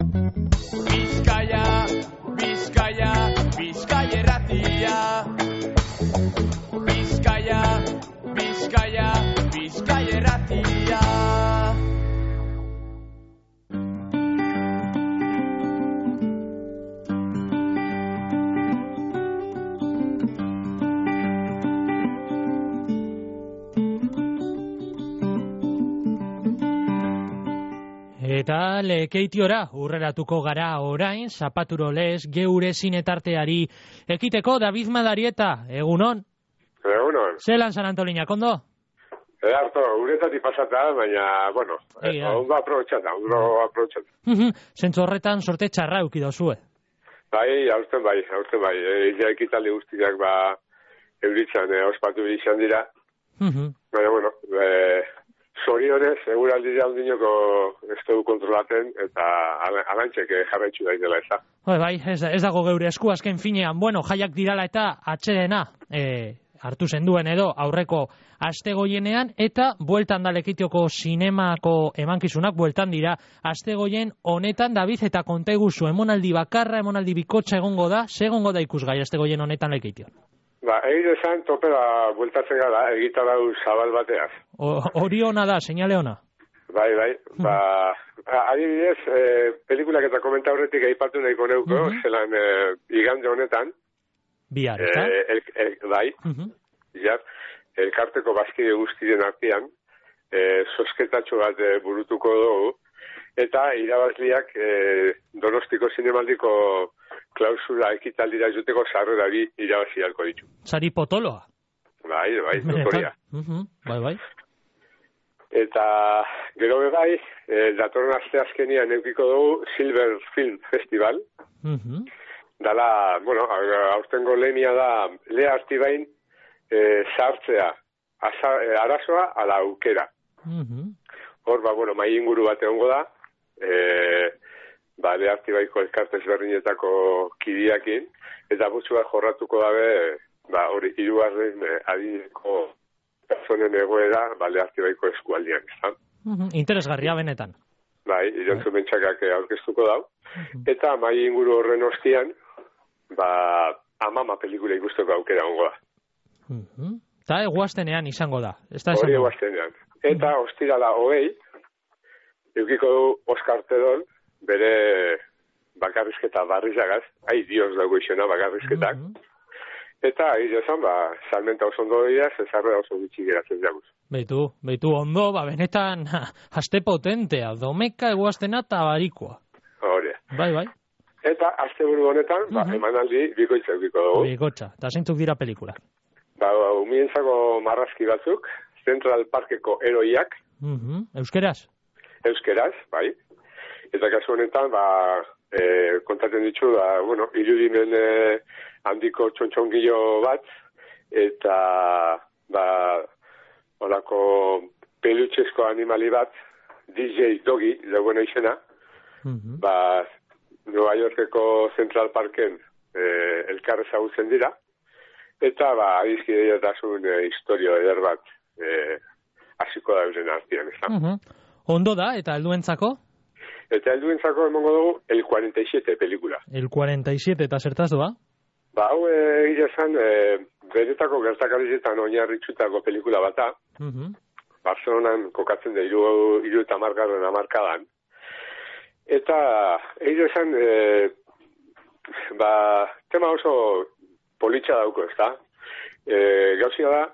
Bizkaia, Bizkaia, Bizkaia erratia. Bizkaia, Bizkaia, Bizkaia erratia. Eta lekeitiora urreratuko gara orain, zapaturo lez, geure zinetarteari ekiteko. David Madarieta, egunon? Egunon. Zelan San Antoliña, kondo? Harto, uretatik pasata, baina, bueno, ondo aprobetxata. Zentzu horretan sorte txarra eukidozue. Bai, aurten bai. Ia ekitaldi guztiak, euritzen ospatu izan dira. Baina, bueno, zorionez, eguraldi jaundinoko ez dugu kontrolaten, eta alantxek jarraitzu daitela ez da. Bai, ez dago geure esku azken finean. Bueno, jaiak dirala eta atxedena hartu zenduen edo aurreko astegoienean, eta bueltan da lekitioko zinemako emankizunak, bueltan dira astegoien honetan. David, eta konteguzu, emonaldi bakarra, emonaldi bikotxa egongo da, ze egongo da ikusgai astegoien honetan lekitioan? Egin esan topera bueltatzen gara, egitarau zabal bateaz. Hori ona da, seinale ona. Bai. Adibidez, pelikulak eta komenta horretik aipatu nahiko neuko, zelan igande honetan. Bihar, eta? Bai, elkarteko bazkide guztien artean, zozketatxo bat burutuko dugu, eta irabazliak Donostiko zinemaldiko klausula ekitaldira juteko sarrerari irabazi halko ditu. Sari potoloa. Bai, notoria. Bai. Eta gero bai, datorren aste azkenian eukiko dugu Silver Film Festival. Dala, bueno, aurtengo lehenia da, Lea Artibain sartzea, arazoa ala aukera. Hor, bueno, mai inguru bat egongo da, Lea Artibaiko elkarte ezberdinetako kidiakin, eta butxu bat jorratuko dabe, hori hirugarren adineko pertsonen egoera, Lea Artibaiko eskualdian, ez da? Interesgarria benetan. Bai, irantzu mentxakak aurkeztuko dau. Eta mai inguru horren ostian, Amama pelikula ikusteko aukera ongo da. Eta eguaztenean izango da. Hori eguaztenean. Eta ostirala hogei, eukiko du Oskar Tedol, bere bakarrizketa barrizagaz, Dios dago izena bakarrizketak. Eta esan, salmenta oso ondo dira, zezarra oso bitxik geratzen jaguz. Beitu ondo, benetan aste potentea, domeka eguaztena eta barikoa. Hori. Bai. Eta asteburu honetan, emanaldi bikoitza eukiko dugu. Bikoitza, eta zeintzuk dira pelikula? Umientzako marrazki batzuk, Central Parkeko heroiak. Euskeraz? Euskeraz, bai. Eta kasu honetan, kontatzen ditu, irudimen handiko txontxongillo bat, eta horako pelutxezko animali bat, DJ Doggy, dagoena izena, Nueva Yorkeko Central Parken elkar ezagutzen dira, eta adizkide jatasun historio eder bat hasiko da euren artean, ez da? Ondo da, eta helduentzako? Eta helduentzako emongo dugu El 47 pelikula. El 47, eta zertaz doa? Hau egia esan, benetako gertakarizetan oinarritxutako pelikula bata, Barcelonan kokatzen da hiru eta hamargarren hamarkadan. Eta egia esan, tema oso politxa dauko, ez da? Gauzia da,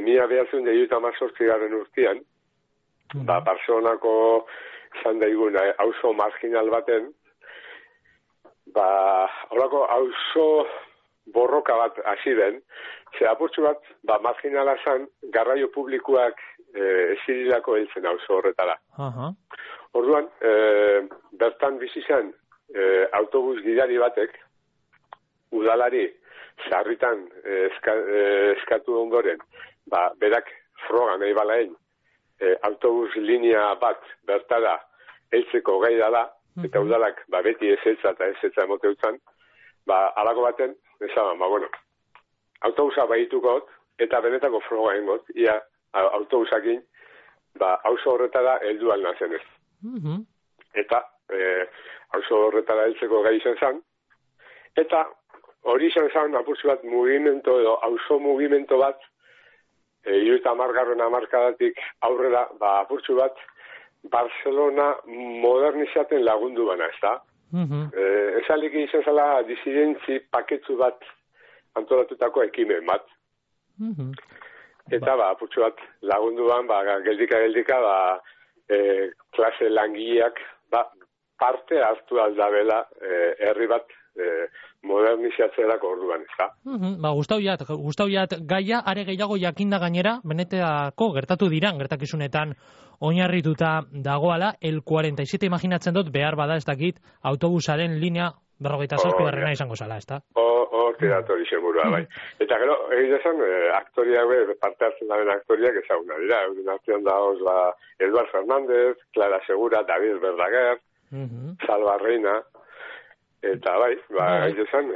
1918 urtean, Barcelonako izan daigun auzo marginal baten, horako auzo borroka bat hasi den, ze apurtxu bat, marginala zan, garraio publikoak ezirilako heltzen auzo horretara. Orduan, bertan bizi zen autobus gidari batek, udalari sarritan eskatu ondoren, berak froga nahi balaen, autobus linea bat bertara heltzeko gai dala, eta udalak beti ezetza eta ezetza emoteutzan, alako baten, esan, autobusa baituko eta benetako froga engot, ia autobusakin, auzo horretara heldu alna zenez. Eta auzo horretara heltzeko gai izan zen, eta hori izan zen apurtzu bat mugimento edo auzo mugimento bat, 30. hamarkadatik aurrera, apurtzu bat, Barcelona modernizaten lagundu bana, ez da? Esalik izan zela disidentzi paketzu bat antolatutako ekimen bat. Eta apurtzu bat lagundu ban, geldika, klase langileak parte hartu aldabela herri bat modernizatzerako orduan, ez da? Gustau jat gaia, are gehiago jakinda gainera, beneteako gertakizunetan oinarrituta dagoala, el 47 imaginatzen dut, behar bada ez dakit, autobusaren linea 47 izango zala, ez da? Horti dator izan burua, bai. Eta gero, egin aktoriak, parte hartzen daben aktoriak ezaguna dira. Euren artean dagoz, Eduard Fernández, Clara Segura, David Verdaguer, Salva Reina, eta bai, egin esan,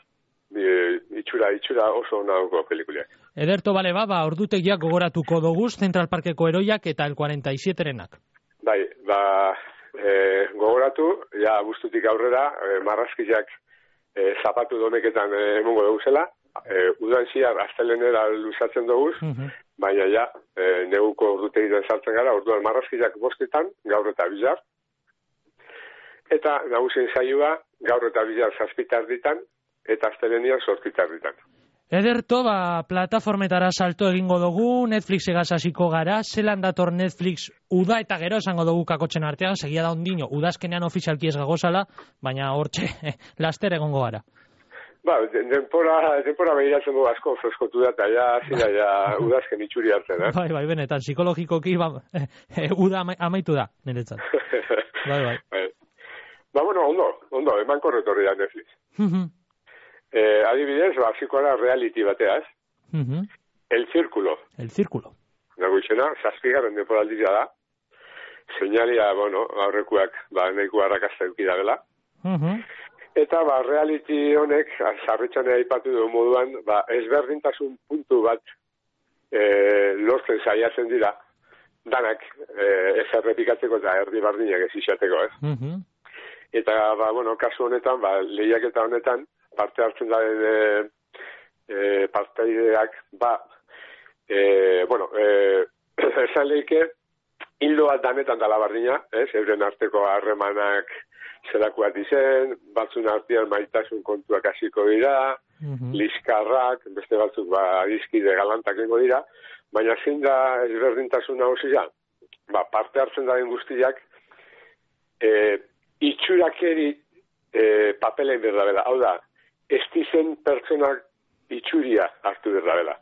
itxura oso nahuko pelikuliak. Ederto, bale, ordutegiak gogoratuko doguz, Central Parkeko heroiak eta el 47-renak. Bai, gogoratu, ja, bustutik aurrera, marrazkiak zapatu doneketan emongo duguzela, udan ziar, astelenera luzatzen duguz, baina ja, neguko ordutegitan sartzen gara, orduan marrazkiak 5 gaur eta bizar, eta nagusien saioa, gaur eta bizar 7 ditan, eta astelenian 8 ditan. Ederto, plataformetara salto egingo dugu, Netflix egaz hasiko gara, zelan dator Netflix uda eta gero esango dugu kakotzen artean, segia da ondino, udazkenean ofizialki ez gagozala, baina hortxe, laster egongo gara. Denpora behiratzen dugu asko freskotu da, eta ja udazken itxuri hartzen, Bai, benetan, psikologikoki, uda amaitu da, niretzat. Bai. Ondo, eman korretorri da Netflix. Adibidez, hasikoa reality bateaz. El Círculo. Naguitzena, 7. denporaldia da. Seinalia, aurrekuak, nahiko arrakasta eukida dela. Eta, reality honek, sarritxanea aipatu du moduan, ezberdintasun puntu bat lortzen saiatzen dira, danak ez errepikatzeko eta erdi bardinak ez izateko, Eta, kasu honetan, lehiaketa honetan, parte hartzen daren parteideak, esan lehike, hildoa danetan dala bardina, euren arteko harremanak zelakoat izen, batzun artean maitasun kontuak hasiko dira, liskarrak, beste batzuk adizkide galantak ingo dira, baina zein da ezberdintasun nagusia, parte hartzen daren guztiak, itxurakeri papelein berdabela, hau da, ez dizen pertsonak itxuria hartu berdabela.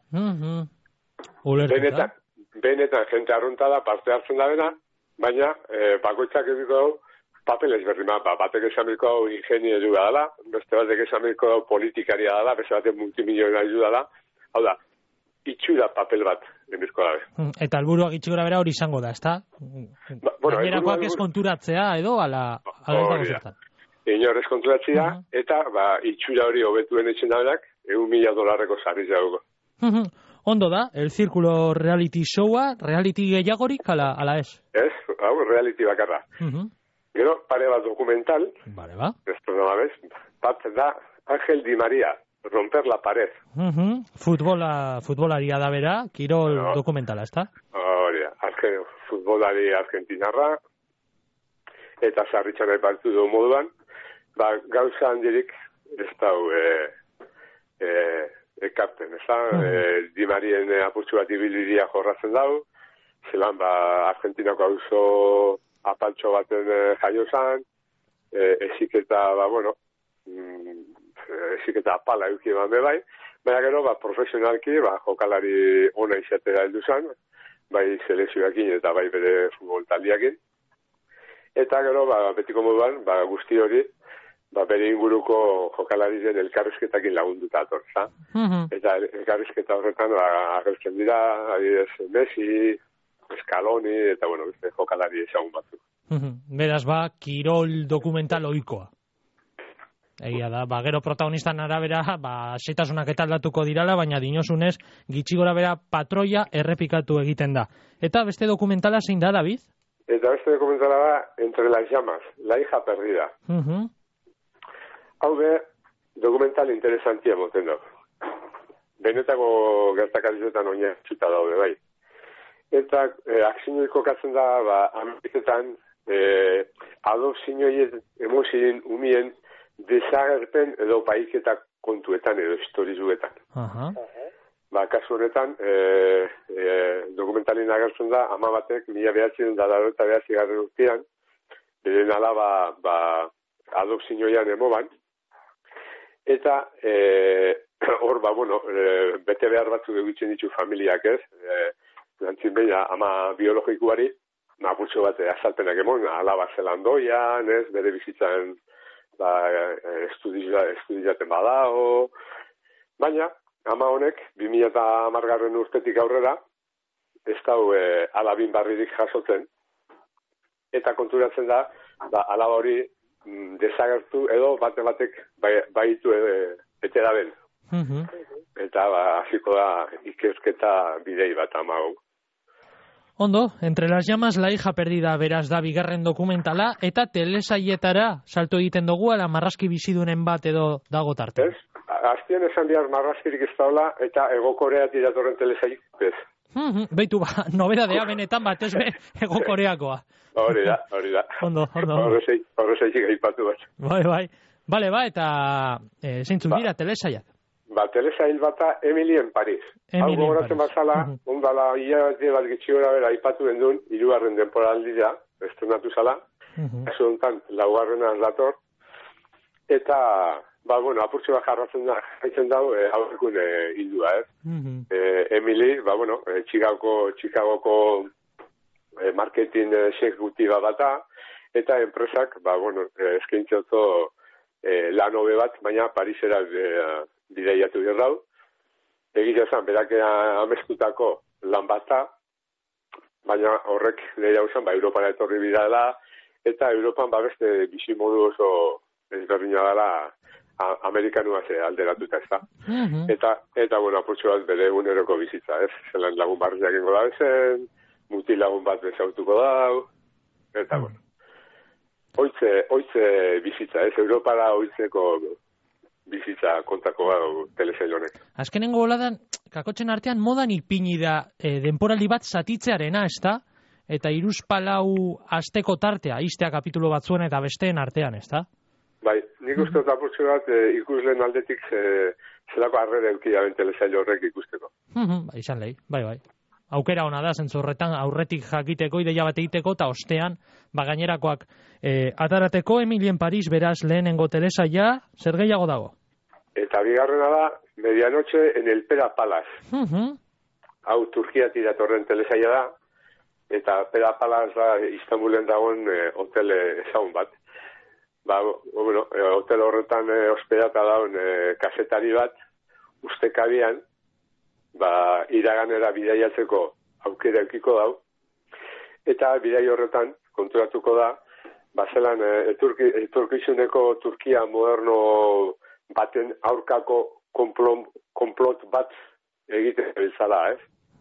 Benetan, jente arruntada parte hartzen da bena, baina bakoitzak ediko hau papel ezberdi, batek esamiko hau ingenieru dela, beste batek esamiko hau politikaria dela, beste batek multimilionario dela, hau da, itxura papel bat emirko dabe. Eta alburuak itxura bera hori izango da, ezta? Gainerakoak ez konturatzea edo ala zertan. Inorez konturatzea, eta itxura hori hobetuen etxen dabenak, $1.000 sarriz dago. Ondo da, El Círculo reality showa, reality gehiagorik, ala ez? Ez, reality bakarra. Gero, pare bat dokumental, bat da Ángel Di María, Romper la pared. Futbolaria da bera, kirol dokumentala, ezta? Hori da, futbolari argentinarra, eta sarritxan aipatu du moduan, gauza handirik ez dau ekarten, ez da? Di Marien apurtxu bat ibiliria jorratzen dau, zelan Argentinako auzo apaltxo baten jaiozan, eziketa, eziketa apala euki eman bai, baina gero, profesionalki, jokalari ona izatera heldu zan, bai selezioakin eta bai bere futbol taldiakin. Eta gero, betiko moduan, guzti hori, bere inguruko jokalarizen elkarrizketakin lagunduta atorza. Eta elkarrizketa horretan, agertzen dira, adibidez, Messi, Scaloni, eta beste jokalari ezagun batzuk. Beraz, kirol dokumental ohikoa. Egia da, gero protagonistan arabera, setasunak eta aldatuko dirala, baina dinosunez, gitxi gora bera patroia errepikatu egiten da. Eta beste dokumentala zein da, David? Eta beste dokumentala da Entre las llamas, la hija perdida. Hau be, dokumental interesantia moten dago. Benetako gertakarizetan oina txuta daude, bai. Eta akzinoik kokatzen da, Ameriketan, adopzinoien, emozien, umien, desagerpen edo paiketak kontuetan edo historizuetan. Kasu honetan, dokumentalin agertzen da, ama batek, 1989 urtean, beren alaba adopzinoian emoban, eta hor, bete behar batzuk egitzen ditu familiak ez, lantzin behin ama biologikuari, apurtxo bat azalpenak emon, alaba zelan doian, ez, bere bizitzan estudiaten badao, baina, ama honek, 2010 urtetik aurrera, ez dau alabin barririk jasotzen, eta konturatzen da, alaba hori desagertu edo batek baitu bete da ben. Eta hasiko da ikerketa bidei bat ama hau. Ondo, Entre las llamas, la hija perdida beraz da bigarren dokumentala, eta telesaietara salto egiten dugu, ala marrazki bizidunen bat edo dago tarte. Ez? Aztien esan bihar marrazkirik ez daula, eta Ego Koreatik datorren telesaik, ez? Beitu nobedadea benetan bat ez Ego Koreakoa. Hori da. Ondo. Horrezaitik aipatu bat. Bai. Bale, eta zeintzuk dira telesaiak? Telesail bata Emily en Paris. Hau gogoratzen bazala, ondala hilabete bat gitxiora bera aipatu duen 3. denporaldia, estrenatu zala, kasu honetan 4. dator, eta, apurtxe bat jarraitzen dago, aurrekun hildua, ez? Emily, Chicagoko marketing exekutiba bata, eta enpresak, eskaintzotzo lan hobe bat, baina Parisera bideiatu dirrau. Egia esan, berak amestutako lan bata, baina horrek nire hau zen, Europara etorri bidala, eta Europan beste bizimodu oso ezberdina dela Amerikanua alderatuta ez da. Eta apurtxo bat bere eguneroko bizitza, ez? Zelan lagun barriak ingo da bezen, mutil lagun bat bezautuko dau, eta Oitze bizitza, ez? Europara oitzeko bizitza kontako gau telesail honek. Azkenengo boladan, kakotzen artean modan ipini da denporaldi bat zatitzearena, ez da? Eta 3-4 asteko tartea, iztea kapitulo batzuen eta besteen artean, ez da? Bai, nik uste apurtxo bat ikusleen aldetik zelako arrera eukia ben telesail horrek ikusteko. Izan lehi, bai. Aukera hona da, zentzu horretan aurretik jakiteko, ideia bat egiteko, eta ostean, gainerakoak atarateko Emily en Paris, beraz lehenengo telesaia, zer gehiago dago? Eta bigarrena da, Medianoche en el Pera Palace. Hau Turkiatik datorren telesaia da, eta Pera Palace da Istanbulen dagoen hotel ezagun bat. Hotel horretan hospedata daun kasetari bat, ustekabian, iraganera bidaiatzeko aukera eukiko dau, eta bidai horretan konturatuko da, zelan etorkizuneko Turkia moderno baten aurkako konplot bat egiten bezala, ez?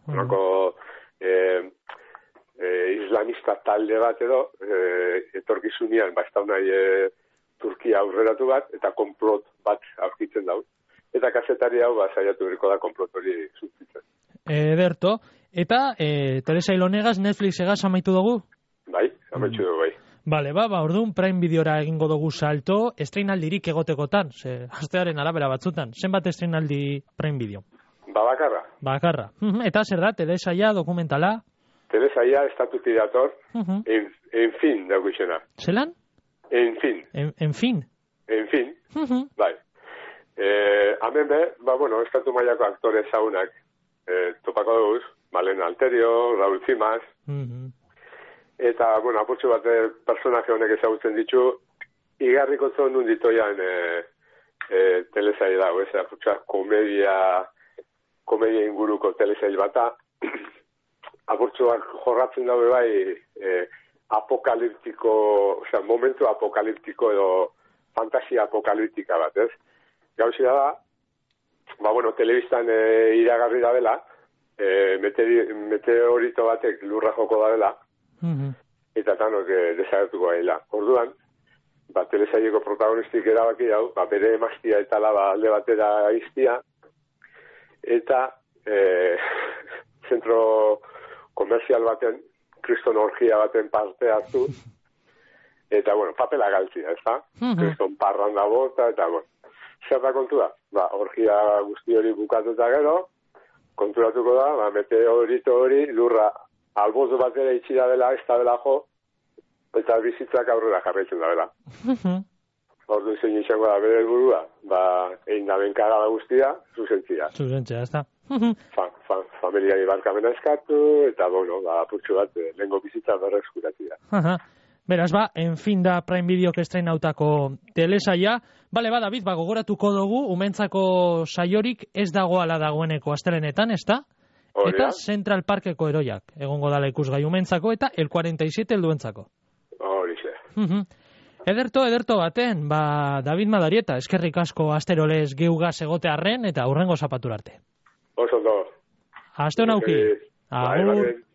Islamista talde bat edo, etorkizunean nahi Turkia aurreratu bat, eta konplot bat aurkitzen dau. Eta kasetari hau saiatu beriko da konplot hori zutzitzen. Ederto. Eta Teresa Ilonegaz Netflixegaz amaitu dugu? Bai, amaitu dugu, bai. Bale, orduan Prime Videora egingo dugu salto, estreinaldirik egotekotan, astearen arabera batzutan. Zenbat estreinaldi Prime Video? Bakarra. Eta zer da, telesaia, dokumentala? Telesaia, estatutik dator, en fin, dago izena. Zelan? En fin. En fin? En fin, bai. Hemen estatu mailako aktore ezagunak topako duguz, Malena Alterio, Raúl Cimas, eta, apurtxo bat personaje honek ezagutzen ditu, igarriko zon nunditoian telesail dago, ez, apurtxo komedia inguruko telesail bata, apurtxo bat jorratzen dago bai apokaliptiko, momentu apokaliptiko edo fantasia apokaliptika bat, ez? Gauzia da, telebistan iragarri da dela, meteorito batek lurra joko da dela, eta tanok desagertuko gaila. Orduan, telesaileko protagonistik erabaki hau, bere emaztia eta laba alde batera iztia, eta zentro komerzial baten, kriston orgia baten parte hartu, eta, papela galtzia, ez da? Kriston parranda bota, eta, zer da kontua? Orgia guzti hori bukatuta gero, konturatuko da, meteorito hori lurra albozo batera itxira dela, ez da dela jo, eta bizitzak aurrera jarraitzen da dela. Ordu zein izango da bere helburua, egin da benkara guztia, zuzentzia. Zuzentzia, ez da. Familiari barkamena eskatu, eta, apurtxo bat, lehenko bizitza berreskuratzea. Beraz, en fin da Prime Videok estreinautako telesaia. Bale, David, gogoratuko dugu, umentzako saiorik ez dagoala dagoeneko astelenetan, ez da? Eta Central Parkeko heroiak, egongo dala ikusgai umentzako, eta el 47 helduentzako. Horixe. Ederto baten, David Madarieta, eskerrik asko asterolez geugaz egotearren, eta hurrengo zapaturarte. Oso ondo. Aste honauki. Agur.